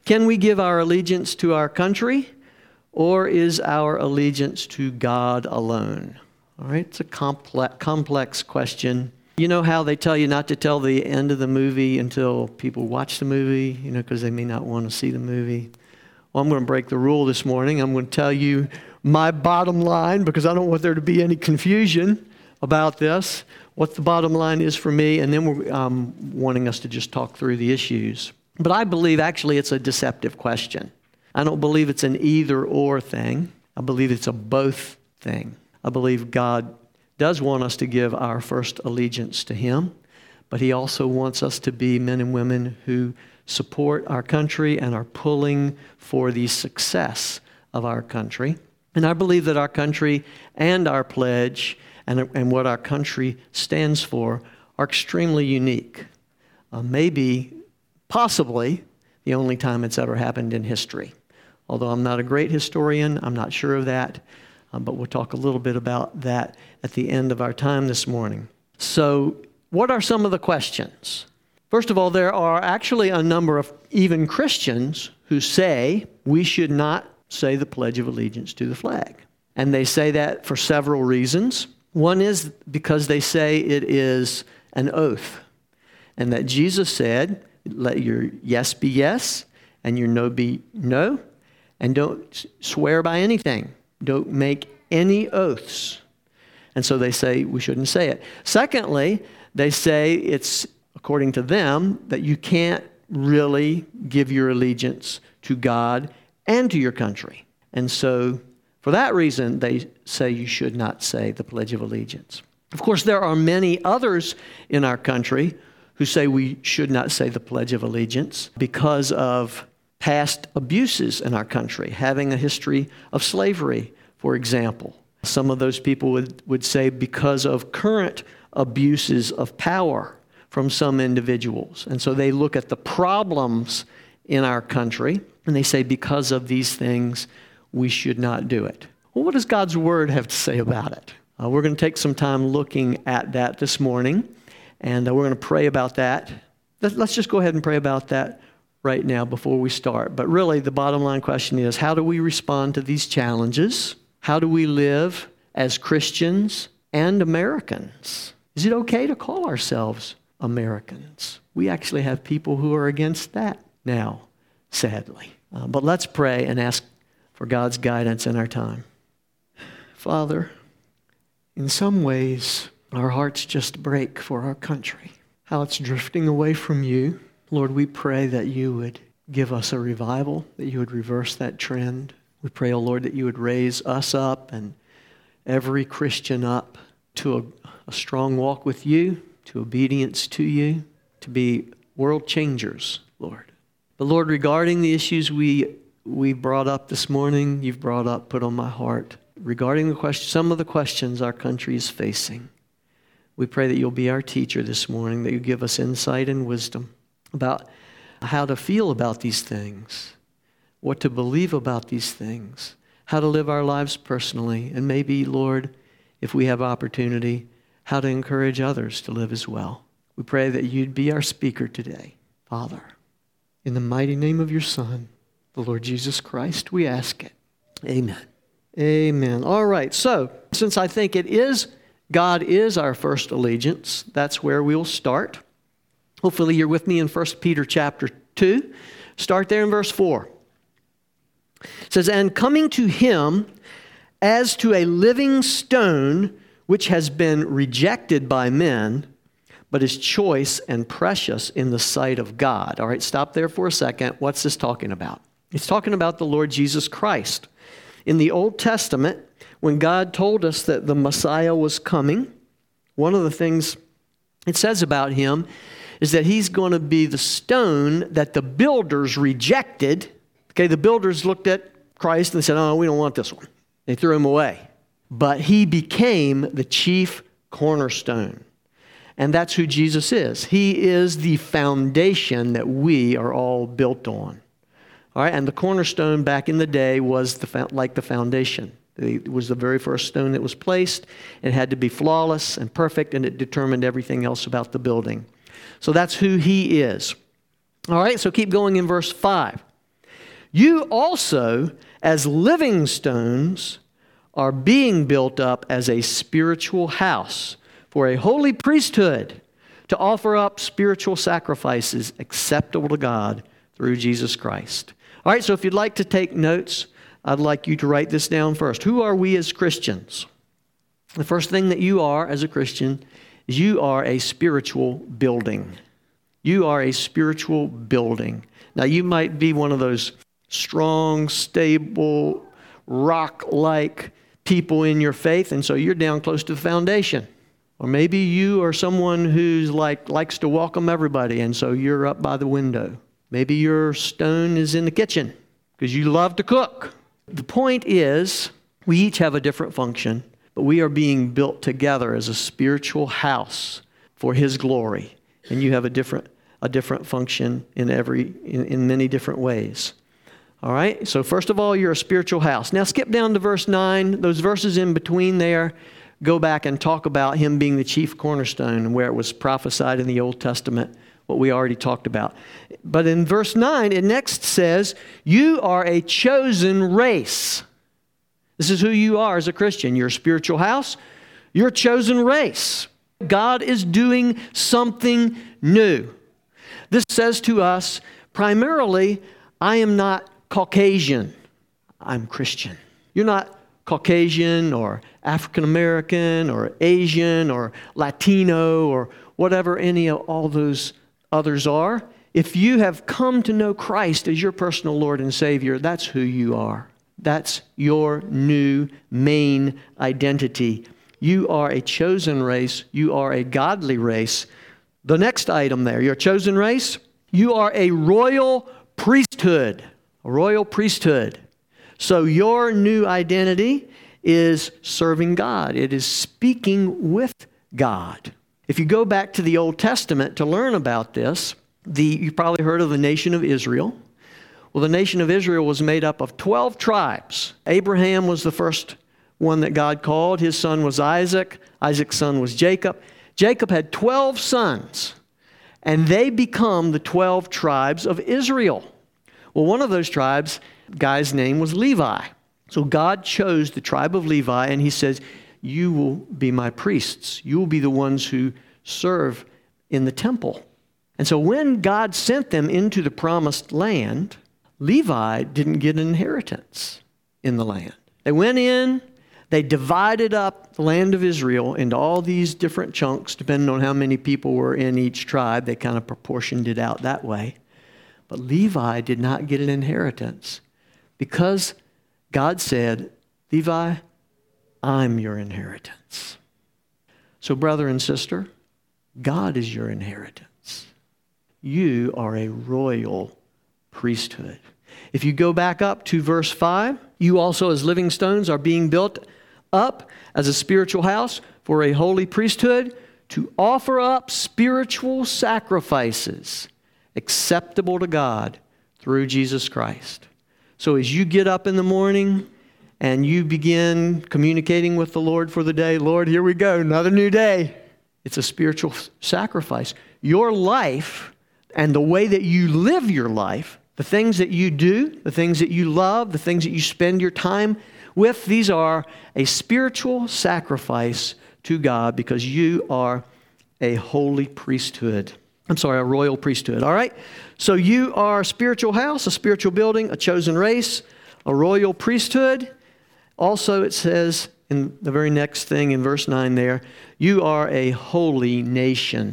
Can we give our allegiance to our country, or is our allegiance to God alone? All right, it's a complex question. You know how they tell you not to tell the end of the movie until people watch the movie, because they may not want to see the movie. Well, I'm going to break the rule this morning. I'm going to tell you my bottom line, because I don't want there to be any confusion about this, what the bottom line is for me, and then we're wanting us to just talk through the issues. But I believe actually it's a deceptive question. I don't believe it's an either-or thing. I believe it's a both thing. I believe God does want us to give our first allegiance to Him, but He also wants us to be men and women who support our country and are pulling for the success of our country. And I believe that our country and our pledge and what our country stands for are extremely unique. Possibly the only time it's ever happened in history. Although I'm not a great historian, I'm not sure of that. But we'll talk a little bit about that at the end of our time this morning. So, what are some of the questions? First of all, there are actually a number of even Christians who say we should not say the Pledge of Allegiance to the flag. And they say that for several reasons. One is because they say it is an oath, and that Jesus said, let your yes be yes, and your no be no, and don't swear by anything. Don't make any oaths. And so they say we shouldn't say it. Secondly, they say it's, according to them, that you can't really give your allegiance to God and to your country. And so for that reason, they say you should not say the Pledge of Allegiance. Of course, there are many others in our country who say we should not say the Pledge of Allegiance because of past abuses in our country, having a history of slavery, for example. Some of those people would say because of current abuses of power from some individuals. And so they look at the problems in our country, and they say because of these things, we should not do it. Well, what does God's Word have to say about it? We're going to take some time looking at that this morning, and we're going to pray about that. Let's just go ahead and pray about that right now before we start. But really, the bottom line question is, how do we respond to these challenges? How do we live as Christians and Americans? Is it okay to call ourselves Americans? We actually have people who are against that now, sadly. But let's pray and ask for God's guidance in our time. Father, in some ways, our hearts just break for our country, how it's drifting away from you. Lord, we pray that you would give us a revival, that you would reverse that trend. We pray, oh Lord, that you would raise us up and every Christian up to a strong walk with you, to obedience to you, to be world changers, Lord. But Lord, regarding the issues we brought up this morning, you've put on my heart, regarding some of the questions our country is facing, we pray that you'll be our teacher this morning, that you give us insight and wisdom about how to feel about these things, what to believe about these things, how to live our lives personally, and maybe, Lord, if we have opportunity, how to encourage others to live as well. We pray that you'd be our speaker today, Father. In the mighty name of your Son, the Lord Jesus Christ, we ask it. Amen. Amen. All right, so since I think God is our first allegiance, that's where we'll start. Hopefully you're with me in 1 Peter chapter 2. Start there in verse 4. It says, and coming to him as to a living stone, which has been rejected by men, but is choice and precious in the sight of God. All right, stop there for a second. What's this talking about? It's talking about the Lord Jesus Christ. In the Old Testament, when God told us that the Messiah was coming, one of the things it says about him is that he's going to be the stone that the builders rejected. Okay, the builders looked at Christ and said, oh, we don't want this one. They threw him away. But he became the chief cornerstone. And that's who Jesus is. He is the foundation that we are all built on. All right, and the cornerstone back in the day was like the foundation. It was the very first stone that was placed. It had to be flawless and perfect, and it determined everything else about the building. So that's who he is. All right, so keep going in verse 5. You also, as living stones, are being built up as a spiritual house for a holy priesthood to offer up spiritual sacrifices acceptable to God through Jesus Christ. All right, so if you'd like to take notes, I'd like you to write this down first. Who are we as Christians? The first thing that you are as a Christian is you are a spiritual building. You are a spiritual building. Now, you might be one of those strong, stable, rock-like people in your faith, and so you're down close to the foundation. Or maybe you are someone who's likes to welcome everybody, and so you're up by the window. Maybe your stone is in the kitchen because you love to cook. The point is, we each have a different function, but we are being built together as a spiritual house for His glory. And you have a different function in many different ways. All right? So first of all, you're a spiritual house. Now skip down to verse 9. Those verses in between there, go back and talk about Him being the chief cornerstone and where it was prophesied in the Old Testament, what we already talked about. But in verse 9, it next says, you are a chosen race. This is who you are as a Christian. You're a spiritual house. You're a chosen race. God is doing something new. This says to us, primarily, I am not Caucasian. I'm Christian. You're not Caucasian or African American or Asian or Latino or whatever any of all those others are. If you have come to know Christ as your personal Lord and Savior, that's who you are. That's your new main identity. You are a chosen race. You are a godly race. The next item there, you're a chosen race. You are a royal priesthood. A royal priesthood. So your new identity is serving God. It is speaking with God. If you go back to the Old Testament to learn about this, you probably heard of the nation of Israel. Well, the nation of Israel was made up of 12 tribes. Abraham was the first one that God called. His son was Isaac. Isaac's son was Jacob. Jacob had 12 sons, and they become the 12 tribes of Israel. Well, one of those tribes, guy's name was Levi. So God chose the tribe of Levi, and He says, you will be my priests. You will be the ones who serve in the temple. And so when God sent them into the promised land, Levi didn't get an inheritance in the land. They went in, they divided up the land of Israel into all these different chunks, depending on how many people were in each tribe. They kind of proportioned it out that way. But Levi did not get an inheritance because God said, Levi, I'm your inheritance. So brother and sister, God is your inheritance. You are a royal priesthood. If you go back up to verse 5, you also as living stones are being built up as a spiritual house for a holy priesthood to offer up spiritual sacrifices acceptable to God through Jesus Christ. So as you get up in the morning and you begin communicating with the Lord for the day, Lord, here we go, another new day. It's a spiritual sacrifice. Your life and the way that you live your life, the things that you do, the things that you love, the things that you spend your time with, these are a spiritual sacrifice to God because you are a holy priesthood. A royal priesthood, all right? So you are a spiritual house, a spiritual building, a chosen race, a royal priesthood. Also, it says in the very next thing in verse 9 there, you are a holy nation.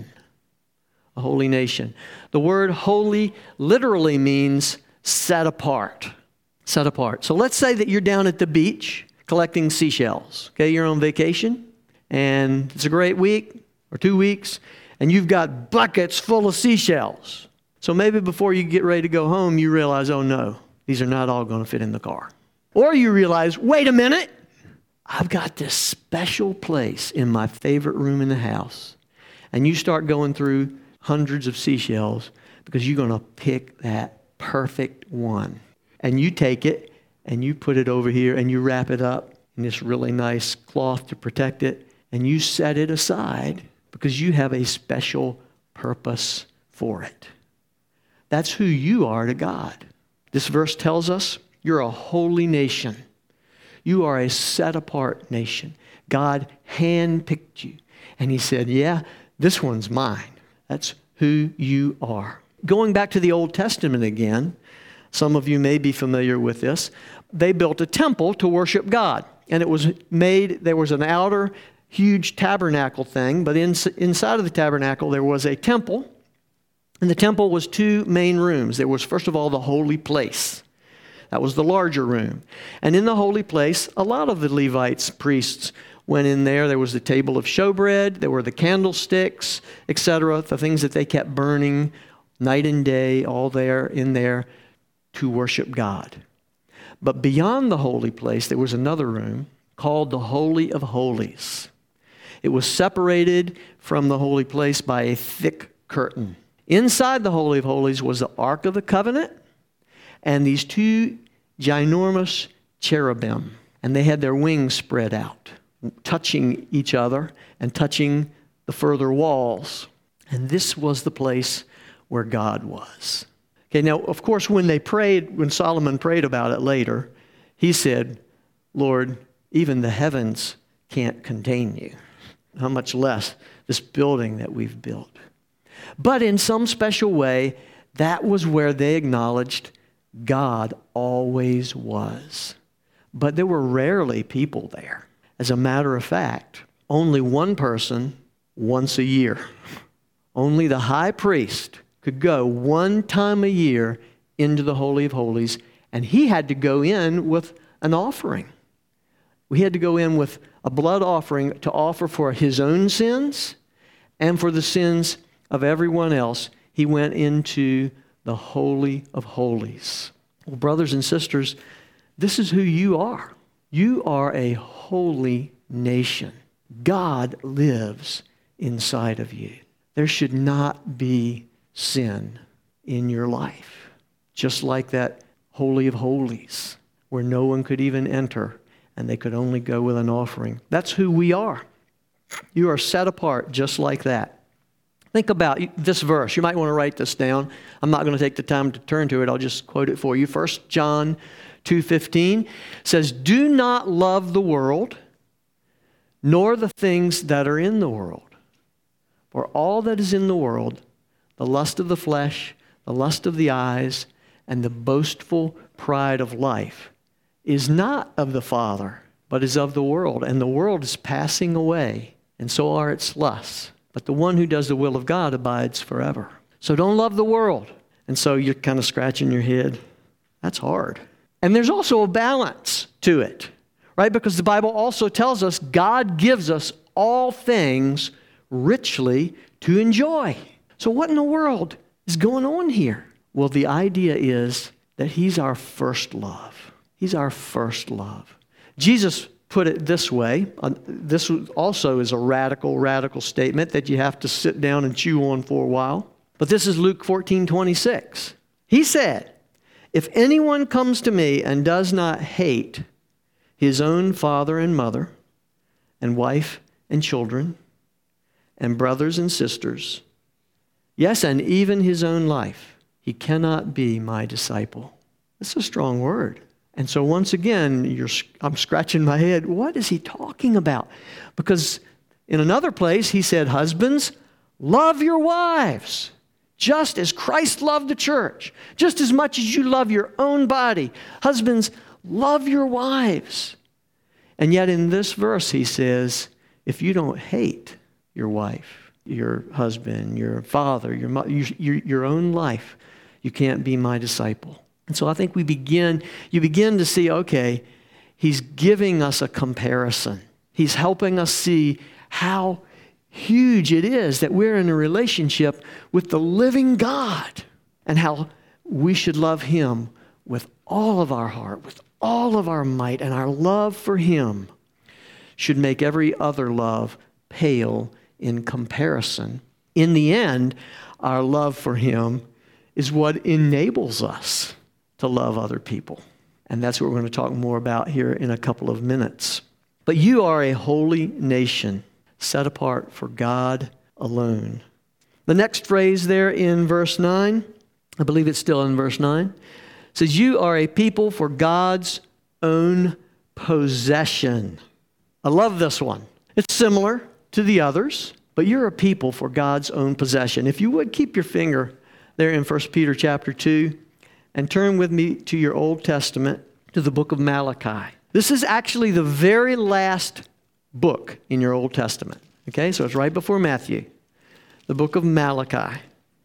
A holy nation. The word holy literally means set apart. Set apart. So let's say that you're down at the beach collecting seashells. Okay, you're on vacation, and it's a great week or 2 weeks, and you've got buckets full of seashells. So maybe before you get ready to go home, you realize, oh no, these are not all going to fit in the car. Or you realize, wait a minute, I've got this special place in my favorite room in the house. And you start going through hundreds of seashells because you're going to pick that perfect one. And you take it and you put it over here and you wrap it up in this really nice cloth to protect it. And you set it aside because you have a special purpose for it. That's who you are to God. This verse tells us you're a holy nation. You are a set-apart nation. God handpicked you. And he said, yeah, this one's mine. That's who you are. Going back to the Old Testament again, some of you may be familiar with this. They built a temple to worship God. And it was made, there was an outer huge tabernacle thing, but inside of the tabernacle there was a temple. And the temple was two main rooms. There was, first of all, the holy place. That was the larger room. And in the holy place, a lot of the Levites, priests, went in there. There was the table of showbread. There were the candlesticks, etc., the things that they kept burning night and day, all there, in there, to worship God. But beyond the holy place, there was another room called the Holy of Holies. It was separated from the holy place by a thick curtain. Inside the Holy of Holies was the Ark of the Covenant and these two ginormous cherubim. And they had their wings spread out, touching each other and touching the further walls. And this was the place where God was. Okay, now, of course, when Solomon prayed about it later, he said, Lord, even the heavens can't contain you. How much less this building that we've built. But in some special way, that was where they acknowledged God always was. But there were rarely people there. As a matter of fact, only one person once a year. Only the high priest could go one time a year into the Holy of Holies, and he had to go in with an offering. We had to go in with a blood offering to offer for his own sins and for the sins of everyone else. He went into the Holy of Holies. Well, brothers and sisters, this is who you are. You are a holy nation. God lives inside of you. There should not be sin in your life. Just like that Holy of Holies, where no one could even enter, and they could only go with an offering. That's who we are. You are set apart just like that. Think about this verse. You might want to write this down. I'm not going to take the time to turn to it. I'll just quote it for you. 1 John 2:15 says, "Do not love the world, nor the things that are in the world. For all that is in the world, the lust of the flesh, the lust of the eyes, and the boastful pride of life, is not of the Father, but is of the world. And the world is passing away, and so are its lusts. But the one who does the will of God abides forever." So don't love the world. And so you're kind of scratching your head. That's hard. And there's also a balance to it, right? Because the Bible also tells us God gives us all things richly to enjoy. So what in the world is going on here? Well, the idea is that He's our first love. He's our first love. Jesus put it this way. This also is a radical statement that you have to sit down and chew on for a while. But this is Luke 14:26. He said, "If anyone comes to me and does not hate his own father and mother and wife and children and brothers and sisters, yes, and even his own life, he cannot be my disciple." That's a strong word. And so once again, I'm scratching my head. What is he talking about? Because in another place, he said, "Husbands, love your wives, just as Christ loved the church, just as much as you love your own body. Husbands, love your wives." And yet in this verse, he says, if you don't hate your wife, your husband, your father, your mother, your own life, you can't be my disciple. And so I think you begin to see, okay, he's giving us a comparison. He's helping us see how huge it is that we're in a relationship with the living God and how we should love Him with all of our heart, with all of our might, and our love for Him should make every other love pale in comparison. In the end, our love for Him is what enables us to love other people. And that's what we're going to talk more about here in a couple of minutes. But you are a holy nation, set apart for God alone. The next phrase there in verse 9, I believe it's still in verse 9, It says, you are a people for God's own possession. I love this one. It's similar to the others, but you're a people for God's own possession. If you would, keep your finger there in 1 Peter chapter 2 and turn with me to your Old Testament, to the book of Malachi. This is actually the very last book in your Old Testament. Okay, so it's right before Matthew, the book of Malachi.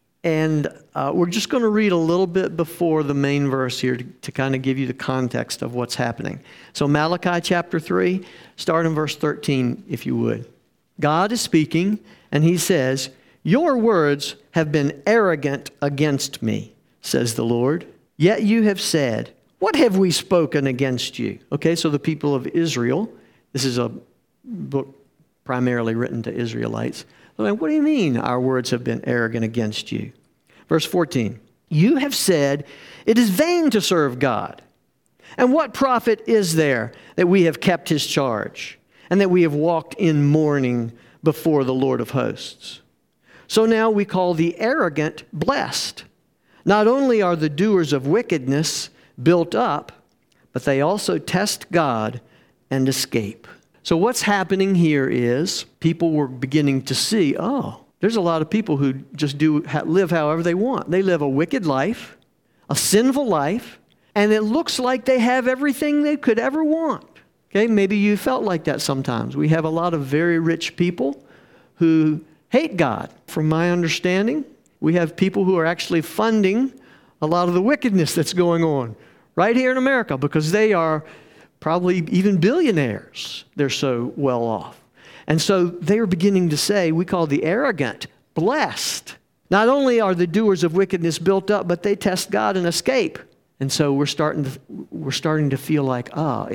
And we're just going to read a little bit before the main verse here to kind of give you the context of what's happening. So Malachi chapter 3, start in verse 13, if you would. God is speaking, and he says, your words have been arrogant against me, says the Lord. Yet you have said, what have we spoken against you? Okay, so the people of Israel, this is a book primarily written to Israelites. What do you mean our words have been arrogant against you? Verse 14, you have said, it is vain to serve God. And what profit is there that we have kept his charge and that we have walked in mourning before the Lord of hosts? So now we call the arrogant blessed. Not only are the doers of wickedness built up, but they also test God and escape. So what's happening here is people were beginning to see, there's a lot of people who just live however they want. They live a wicked life, a sinful life, and it looks like they have everything they could ever want. Okay, maybe you felt like that sometimes. We have a lot of very rich people who hate God. From my understanding, we have people who are actually funding a lot of the wickedness that's going on right here in America because they are probably even billionaires. They're so well off. And so they are beginning to say, we call the arrogant blessed. Not only are the doers of wickedness built up, but they test God and escape. And so we're starting to feel like,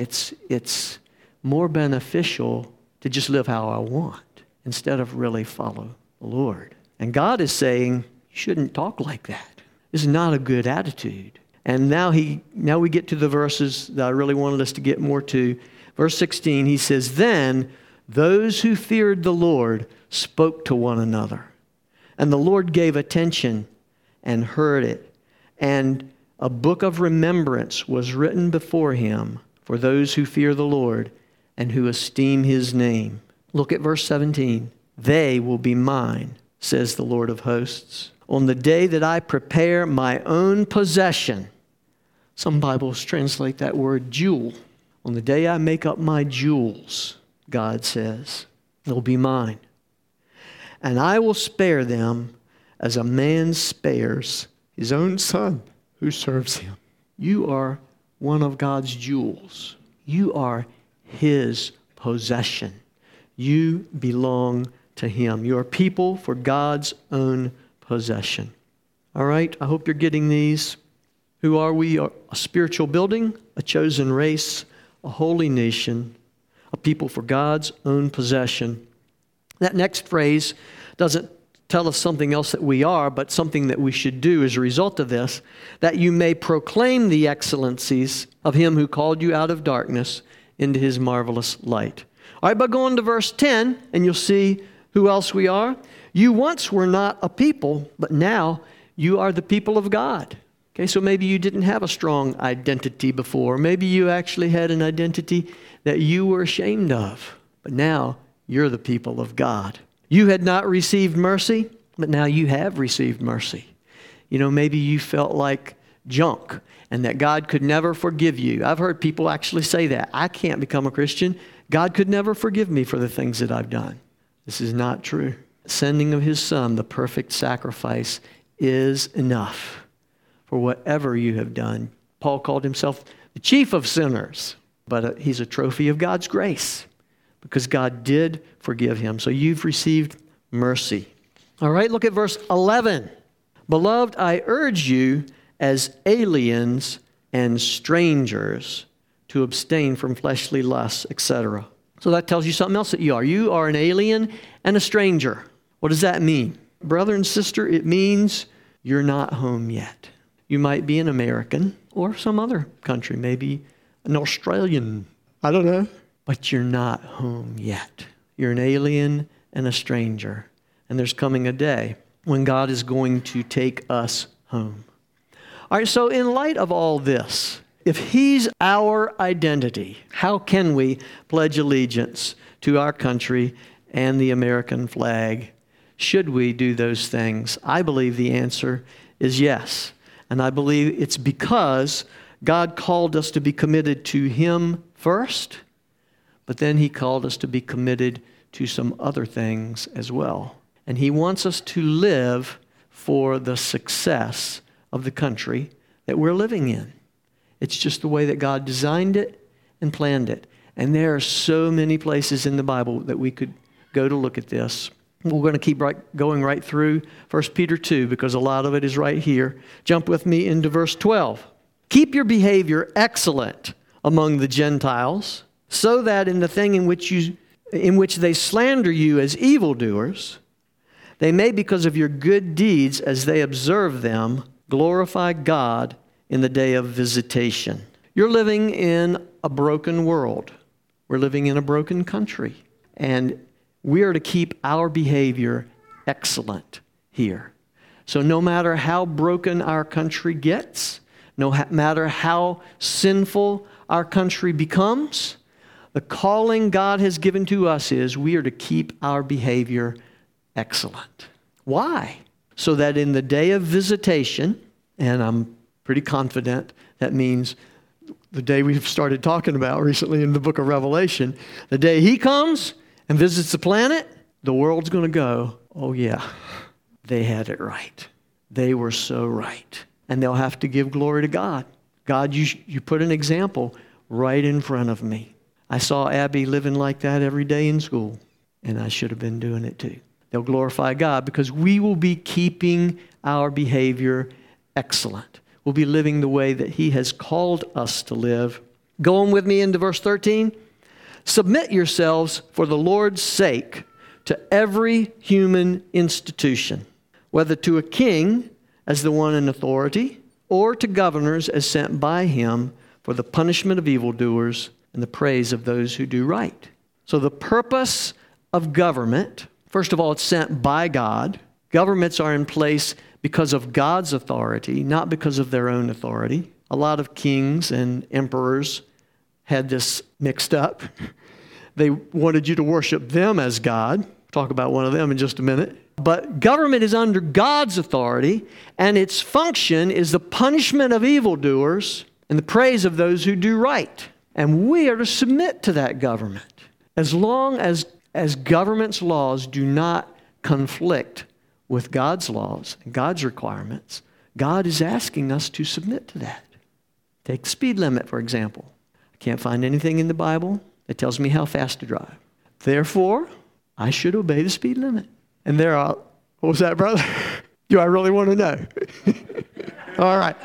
it's more beneficial to just live how I want instead of really follow the Lord. And God is saying, you shouldn't talk like that. This is not a good attitude. And now we get to the verses that I really wanted us to get more to. Verse 16, he says, then those who feared the Lord spoke to one another. And the Lord gave attention and heard it. And a book of remembrance was written before him for those who fear the Lord and who esteem his name. Look at verse 17. They will be mine, says the Lord of hosts, on the day that I prepare my own possession. Some Bibles translate that word jewel. On the day I make up my jewels, God says, they'll be mine. And I will spare them as a man spares his own son who serves him. You are one of God's jewels. You are his possession. You belong to him. You are people for God's own possession. All right, I hope you're getting these. Who are we? A spiritual building, a chosen race, a holy nation, a people for God's own possession. That next phrase doesn't tell us something else that we are, but something that we should do as a result of this, that you may proclaim the excellencies of him who called you out of darkness into his marvelous light. All right, but go on to verse 10, and you'll see who else we are. You once were not a people, but now you are the people of God. Okay, so maybe you didn't have a strong identity before. Maybe you actually had an identity that you were ashamed of. But now you're the people of God. You had not received mercy, but now you have received mercy. You know, maybe you felt like junk and that God could never forgive you. I've heard people actually say that. I can't become a Christian. God could never forgive me for the things that I've done. This is not true. Sending of his son, the perfect sacrifice, is enough for whatever you have done. Paul called himself the chief of sinners, but he's a trophy of God's grace because God did forgive him. So you've received mercy. All right, look at verse 11. Beloved, I urge you as aliens and strangers to abstain from fleshly lusts, etc. So that tells you something else that you are. You are an alien and a stranger. What does that mean? Brother and sister, it means you're not home yet. You might be an American or some other country, maybe an Australian. I don't know. But you're not home yet. You're an alien and a stranger. And there's coming a day when God is going to take us home. All right, so in light of all this, if He's our identity, how can we pledge allegiance to our country and the American flag? Should we do those things? I believe the answer is yes. And I believe it's because God called us to be committed to Him first, but then He called us to be committed to some other things as well. And He wants us to live for the success of the country that we're living in. It's just the way that God designed it and planned it. And there are so many places in the Bible that we could go to look at this. We're going to keep going right through 1 Peter 2 because a lot of it is right here. Jump with me into verse 12. Keep your behavior excellent among the Gentiles, so that in the thing in which they slander you as evildoers, they may, because of your good deeds as they observe them, glorify God in the day of visitation. You're living in a broken world. We're living in a broken country. And we are to keep our behavior excellent here. So no matter how broken our country gets, no matter how sinful our country becomes, the calling God has given to us is we are to keep our behavior excellent. Why? So that in the day of visitation, and I'm pretty confident that means the day we've started talking about recently in the book of Revelation, the day He comes and visits the planet, the world's going to go, oh yeah, they had it right. They were so right. And they'll have to give glory to God. God, you put an example right in front of me. I saw Abby living like that every day in school, and I should have been doing it too. They'll glorify God because we will be keeping our behavior excellent. We'll be living the way that He has called us to live. Go on with me into verse 13. Submit yourselves for the Lord's sake to every human institution, whether to a king as the one in authority, or to governors as sent by Him for the punishment of evildoers and the praise of those who do right. So the purpose of government, first of all, it's sent by God. Governments are in place because of God's authority, not because of their own authority. A lot of kings and emperors had this mixed up. They wanted you to worship them as God. We'll talk about one of them in just a minute. But government is under God's authority, and its function is the punishment of evildoers and the praise of those who do right. And we are to submit to that government. As long as government's laws do not conflict with God's laws and God's requirements, God is asking us to submit to that. Take the speed limit, for example. I can't find anything in the Bible that tells me how fast to drive. Therefore, I should obey the speed limit. And there are, what was that, brother? Do I really want to know? All right.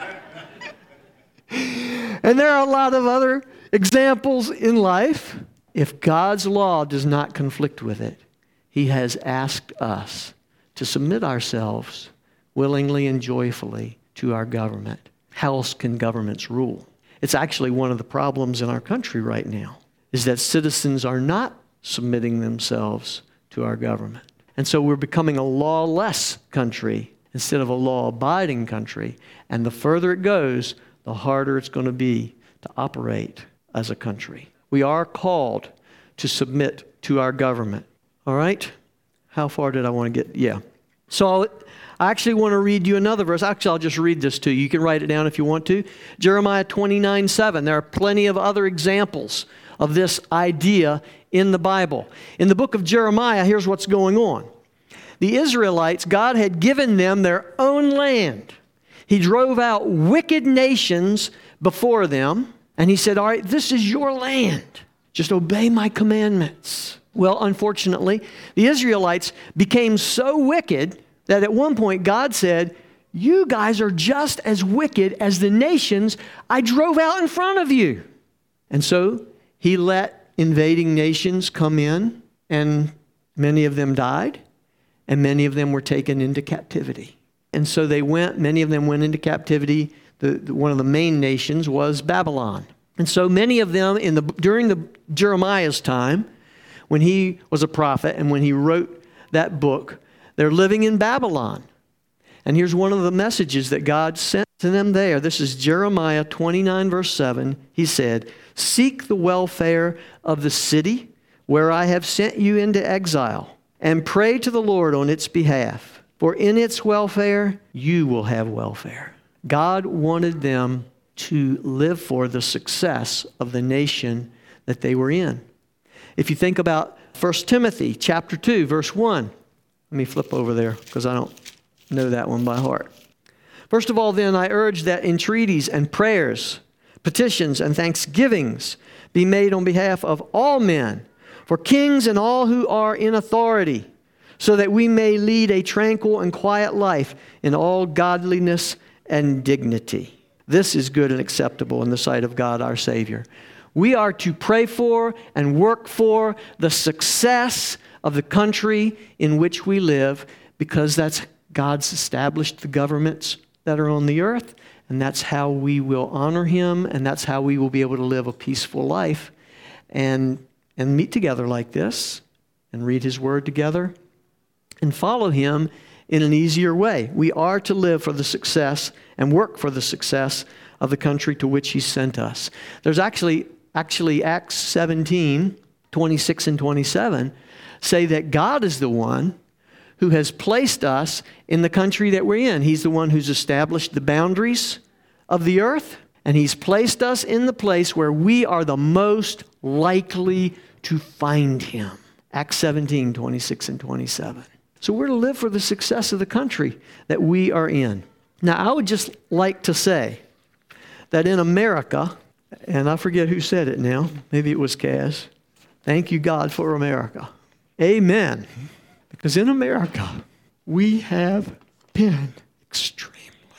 And there are a lot of other examples in life. If God's law does not conflict with it, He has asked us to submit ourselves willingly and joyfully to our government. How else can governments rule? It's actually one of the problems in our country right now, is that citizens are not submitting themselves to our government. And so we're becoming a lawless country instead of a law-abiding country. And the further it goes, the harder it's going to be to operate as a country. We are called to submit to our government. All right? How far did I want to get? Yeah. So I actually want to read you another verse. Actually, I'll just read this to you. You can write it down if you want to. Jeremiah 29:7. There are plenty of other examples of this idea in the Bible. In the book of Jeremiah, here's what's going on. The Israelites, God had given them their own land. He drove out wicked nations before them, and He said, all right, this is your land. Just obey my commandments. Well, unfortunately, the Israelites became so wicked that at one point God said, you guys are just as wicked as the nations I drove out in front of you. And so He let invading nations come in, and many of them died, and many of them were taken into captivity. And so many of them went into captivity. One of the main nations was Babylon. And so many of them during Jeremiah's time, when he was a prophet and when he wrote that book, they're living in Babylon. And here's one of the messages that God sent to them there, this is Jeremiah 29, verse 7, he said, "Seek the welfare of the city where I have sent you into exile, and pray to the Lord on its behalf. For in its welfare, you will have welfare." God wanted them to live for the success of the nation that they were in. If you think about 1 Timothy chapter 2, verse 1. Let me flip over there because I don't know that one by heart. "First of all, then, I urge that entreaties and prayers, petitions and thanksgivings be made on behalf of all men, for kings and all who are in authority, so that we may lead a tranquil and quiet life in all godliness and dignity. This is good and acceptable in the sight of God our Savior." We are to pray for and work for the success of the country in which we live, because that's God's established the governments that are on the earth, and that's how we will honor Him, and that's how we will be able to live a peaceful life and meet together like this and read His Word together and follow Him in an easier way. We are to live for the success and work for the success of the country to which He sent us. There's actually Acts 17, 26 and 27 say that God is the one who has placed us in the country that we're in. He's the one who's established the boundaries of the earth, and He's placed us in the place where we are the most likely to find Him. Acts 17, 26 and 27. So we're to live for the success of the country that we are in. Now, I would just like to say that in America, and I forget who said it now, maybe it was Kaz, thank you, God, for America. Amen. Because in America, we have been extremely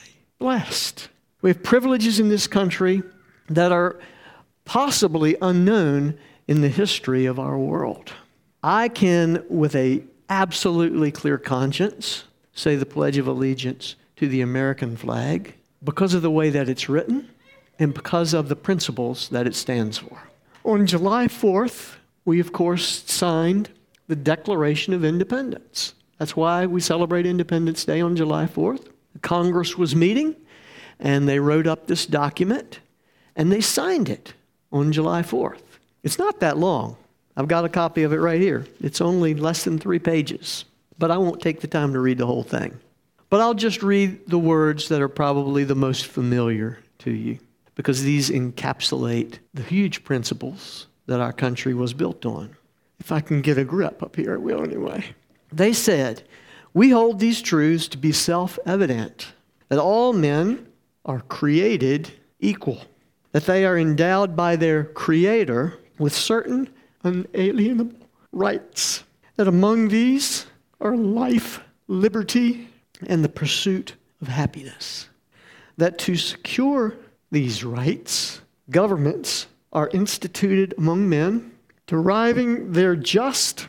blessed. We have privileges in this country that are possibly unknown in the history of our world. I can, with a absolutely clear conscience, say the Pledge of Allegiance to the American flag because of the way that it's written and because of the principles that it stands for. On July 4th, we, of course, signed the Declaration of Independence. That's why we celebrate Independence Day on July 4th. Congress was meeting, and they wrote up this document, and they signed it on July 4th. It's not that long. I've got a copy of it right here. It's only less than 3 pages, but I won't take the time to read the whole thing. But I'll just read the words that are probably the most familiar to you, because these encapsulate the huge principles that our country was built on. If I can get a grip up here, I will anyway. They said, "We hold these truths to be self-evident, that all men are created equal, that they are endowed by their Creator with certain unalienable rights, that among these are life, liberty, and the pursuit of happiness, that to secure these rights, governments are instituted among men, deriving their just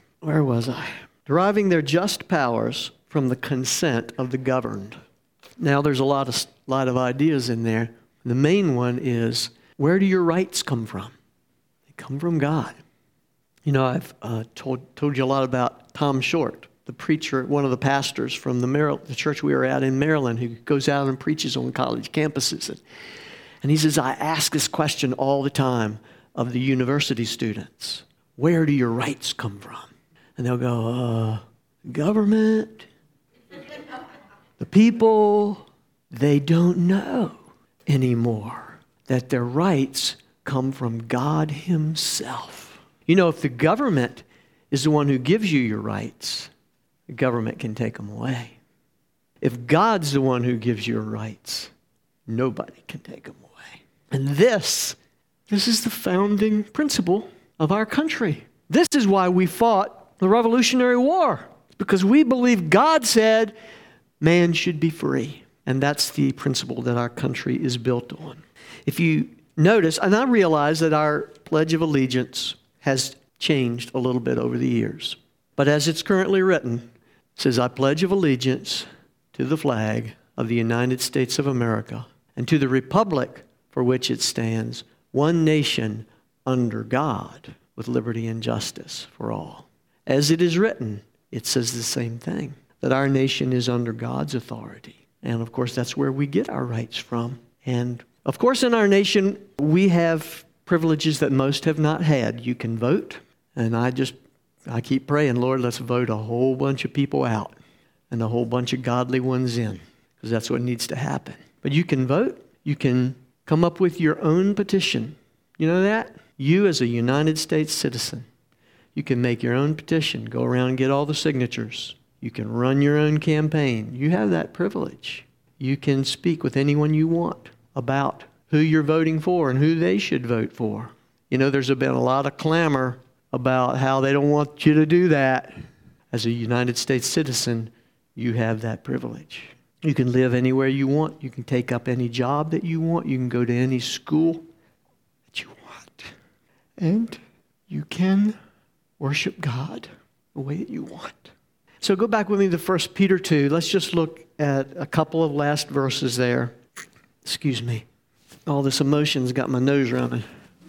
powers from the consent of the governed." Now, there's a lot of ideas in there. The main one is, where do your rights come from? They come from God. You know, I've told you a lot about Tom Short, the preacher, one of the pastors from the church we were at in Maryland, who goes out and preaches on college campuses. And he says, I ask this question all the time of the university students. Where do your rights come from? And they'll go, government, the people. They don't know anymore that their rights come from God Himself. You know, if the government is the one who gives you your rights, the government can take them away. If God's the one who gives you your rights, nobody can take them away. And this is the founding principle of our country. This is why we fought the Revolutionary War, because we believe God said man should be free. And that's the principle that our country is built on. If you notice, and I realize that our Pledge of Allegiance has changed a little bit over the years. But as it's currently written, it says, I pledge of allegiance to the flag of the United States of America and to the republic for which it stands, one nation under God, with liberty and justice for all. As it is written, it says the same thing, that our nation is under God's authority And of course, that's where we get our rights from. And of course, in our nation, we have privileges that most have not had. You can vote. And I keep praying, Lord, let's vote a whole bunch of people out and a whole bunch of godly ones in, because that's what needs to happen. But you can vote. You can come up with your own petition. You know that? You as a United States citizen, you can make your own petition, go around and get all the signatures. You can run your own campaign. You have that privilege. You can speak with anyone you want about who you're voting for and who they should vote for. You know, there's been a lot of clamor about how they don't want you to do that. As a United States citizen, you have that privilege. You can live anywhere you want. You can take up any job that you want. You can go to any school that you want. And you can worship God the way that you want. So go back with me to 1 Peter 2. Let's just look at a couple of last verses there. Excuse me. All this emotion's got my nose running.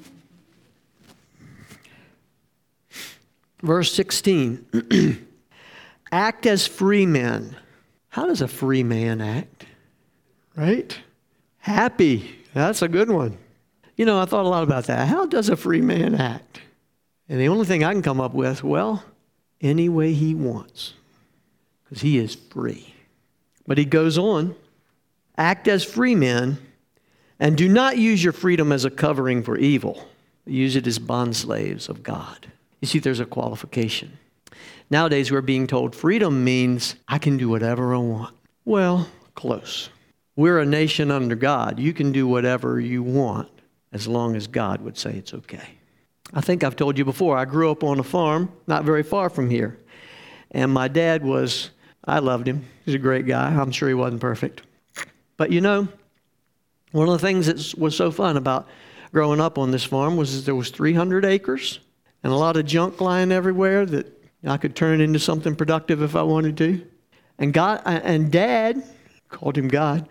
Verse 16. Act as free men. How does a free man act? Right? Happy. That's a good one. You know, I thought a lot about that. How does a free man act? And the only thing I can come up with, well, any way he wants. Because he is free. But he goes on. Act as free men, and do not use your freedom as a covering for evil. Use it as bondslaves of God. You see, there's a qualification. Nowadays, we're being told freedom means I can do whatever I want. Well, close. We're a nation under God. You can do whatever you want as long as God would say it's okay. I think I've told you before, I grew up on a farm not very far from here. And my dad I loved him. He's a great guy. I'm sure he wasn't perfect. But you know, one of the things that was so fun about growing up on this farm was there was 300 acres and a lot of junk lying everywhere that I could turn it into something productive if I wanted to. And Dad, called him God,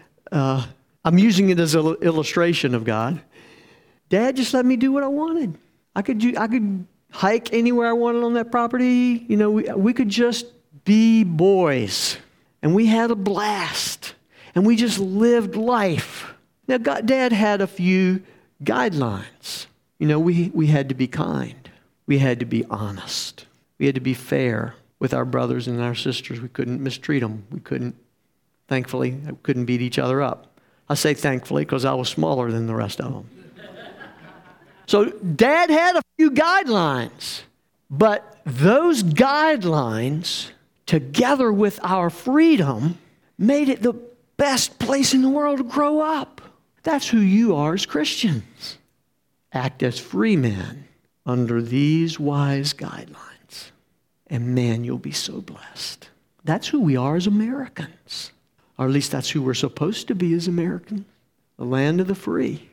I'm using it as an illustration of God. Dad just let me do what I wanted. I could hike anywhere I wanted on that property. You know, we could just be boys. And we had a blast. And we just lived life. Now, Dad had a few guidelines. You know, we had to be kind. We had to be honest. We had to be fair with our brothers and our sisters. We couldn't mistreat them. Thankfully, we couldn't beat each other up. I say thankfully because I was smaller than the rest of them. So Dad had a few guidelines, but those guidelines, together with our freedom, made it the best place in the world to grow up. That's who you are as Christians. Act as free men under these wise guidelines. And man, you'll be so blessed. That's who we are as Americans. Or at least that's who we're supposed to be as Americans. The land of the free.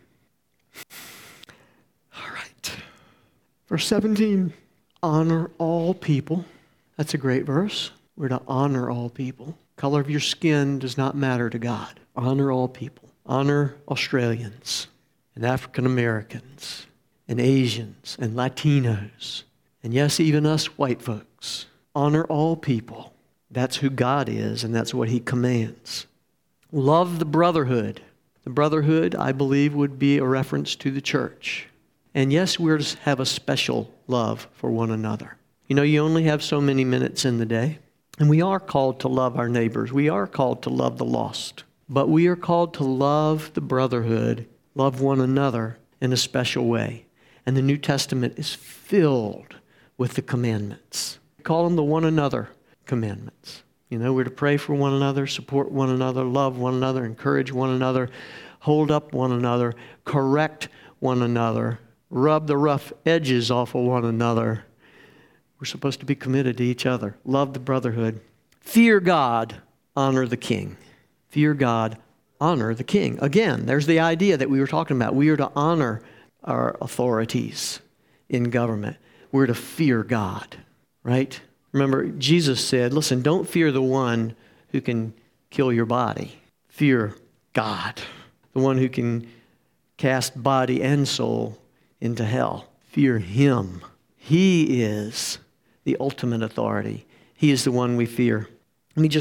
All right. Verse 17. Honor all people. That's a great verse. We're to honor all people. Color of your skin does not matter to God. Honor all people. Honor Australians and African Americans and Asians and Latinos. And yes, even us white folks. Honor all people. That's who God is, and that's what He commands. Love the brotherhood. The brotherhood, I believe, would be a reference to the church. And yes, we're to have a special love for one another. You know, you only have so many minutes in the day. And we are called to love our neighbors. We are called to love the lost. But we are called to love the brotherhood, love one another in a special way. And the New Testament is filled with the commandments. We call them the one another commandments. You know, we're to pray for one another, support one another, love one another, encourage one another, hold up one another, correct one another, rub the rough edges off of one another. We're supposed to be committed to each other. Love the brotherhood. Fear God, honor the king. Fear God, honor the king. Again, there's the idea that we were talking about. We are to honor our authorities in government. We're to fear God, right? Remember, Jesus said, listen, don't fear the one who can kill your body. Fear God, the one who can cast body and soul into hell. Fear Him. He is the ultimate authority. He is the one we fear. Let me just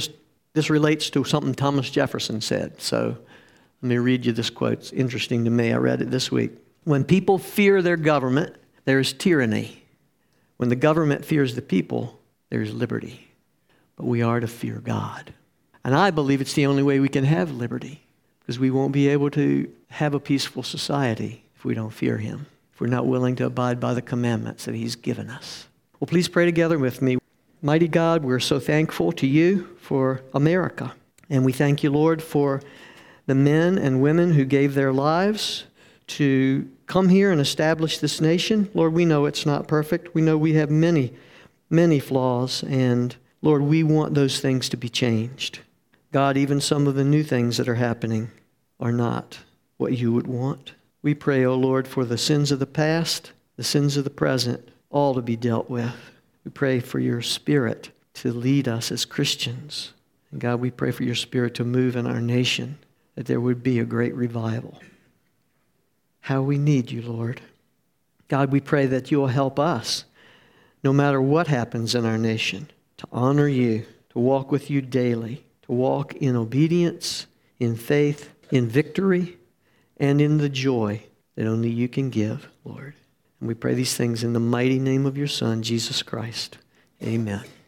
This relates to something Thomas Jefferson said. So let me read you this quote. It's interesting to me. I read it this week. When people fear their government, there is tyranny. When the government fears the people, there is liberty. But we are to fear God. And I believe it's the only way we can have liberty, because we won't be able to have a peaceful society if we don't fear Him, if we're not willing to abide by the commandments that He's given us. Well, please pray together with me. Mighty God, we're so thankful to You for America. And we thank You, Lord, for the men and women who gave their lives to come here and establish this nation. Lord, we know it's not perfect. We know we have many, many flaws. And Lord, we want those things to be changed. God, even some of the new things that are happening are not what You would want. We pray, O Lord, for the sins of the past, the sins of the present, all to be dealt with. We pray for Your Spirit to lead us as Christians. And God, we pray for Your Spirit to move in our nation, that there would be a great revival. How we need You, Lord. God, we pray that You'll help us, no matter what happens in our nation, to honor You, to walk with You daily, to walk in obedience, in faith, in victory, and in the joy that only You can give, Lord. And we pray these things in the mighty name of Your Son, Jesus Christ. Amen.